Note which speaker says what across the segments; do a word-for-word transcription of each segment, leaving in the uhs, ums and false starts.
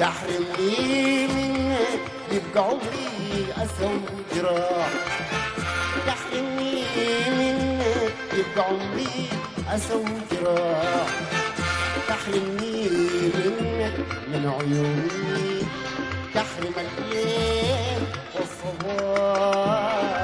Speaker 1: تحرمني منك يبقى عمري أسى وجراح. تحرمني منك يبقى عمري أسى وجراح. تحرمني منك من عيوني تحرم الليل والصباح.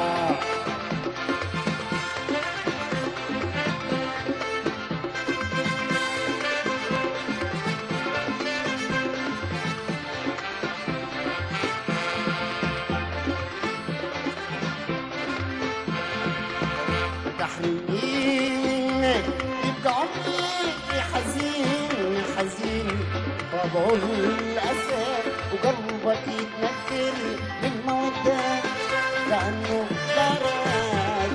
Speaker 1: تحرمني منك يبقى عمري حزين حزين طبعه الأسى وقلبك يتنكر بالمودة كأنه دارك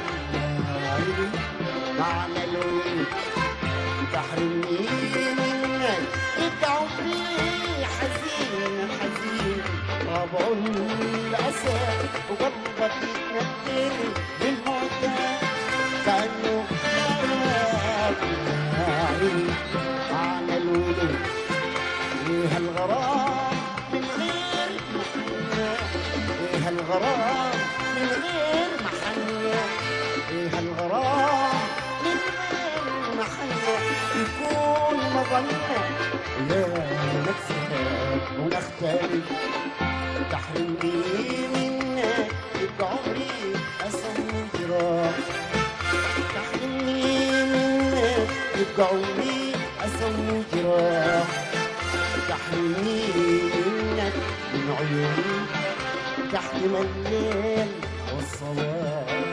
Speaker 1: معنى الويل. تحرمني منك يبقى عمري حزين حزين طبعه الأسى وقلبك يتنكر بالمودة كأنه دارك معنى الويل. ايه الغرام من غير محنة، ايه الغرام من غير محنة، ايه الغرام من غير محنة يكون مظنة لا نكسب ونختلف. تحرمني منك يبقى عمري أسى وجراح. تحرمني منك يبقى عمري أسى وجراح. تحرمني منك من عيوني تحرم الليل والصباح.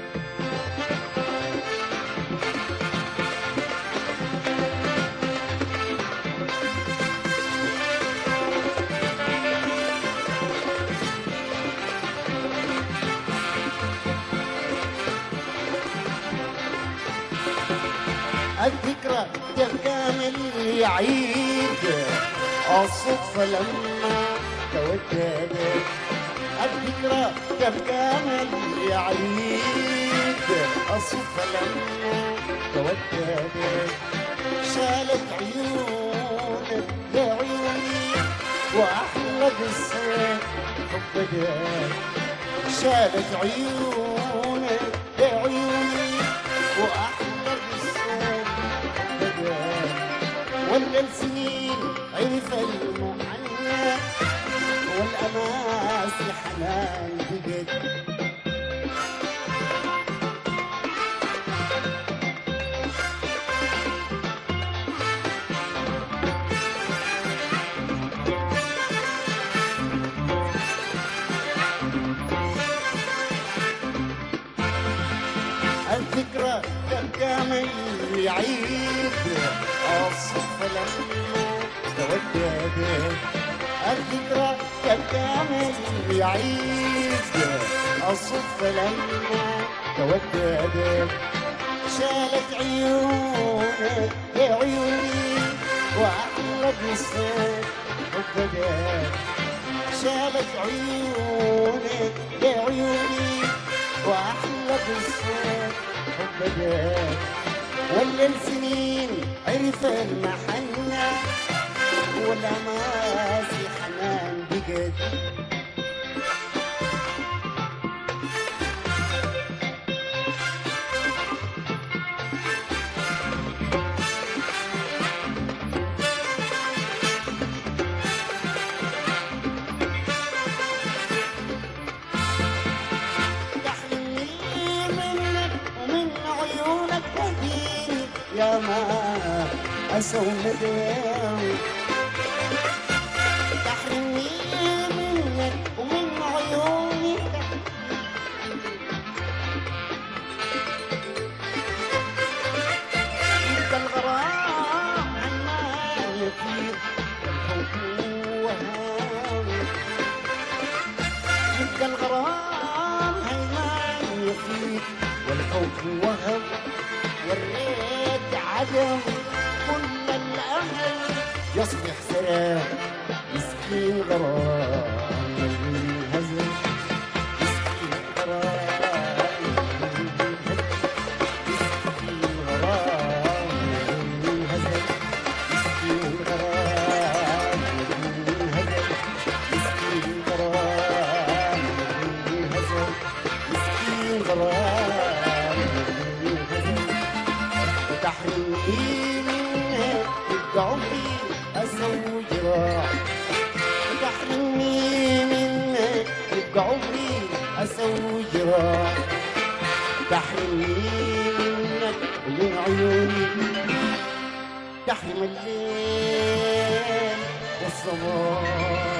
Speaker 1: الذكرى كامل يعيد الصدفة لما توددت. الذكرى كامل يعيد الصدفة لما توددت. شالت عيونك يا عيوني وأحلى قصة حب بدات. شالت عيونك يا عيوني وأحلى قصة حب بدات. ولا السنين عرف المعنى والأماس حنان بجد. الذكرى كامل يعيد الصدفة لما توددت. الذكرى كامل يعيد الصدفة لما توددت. شالت عيونك يا عيوني وأحلى قصة حب بدات. شالت عيونك يا عيوني وأحلى قصة حب بدات. ولا السنين عرف المحنة والأماس حنان بجد. يا ما أسى وندم. تحرمني منك ومن عيوني يبقى الغرام عمال يطير والحب وهام. يبقى الغرام عمال يطير والحب وهم. والريت عدم كل الأمل يصبح سلام مسكين غرام ينهزم. مسكين غرام مسكين غرام ينهزم. مسكين غرام الغرام وتحرمني منك يبقى عمري اسوي جراح وتحرمني منك يبقى عمري اسوي جراح تحرمني منك ومن عيوني تحرم الليل والصباح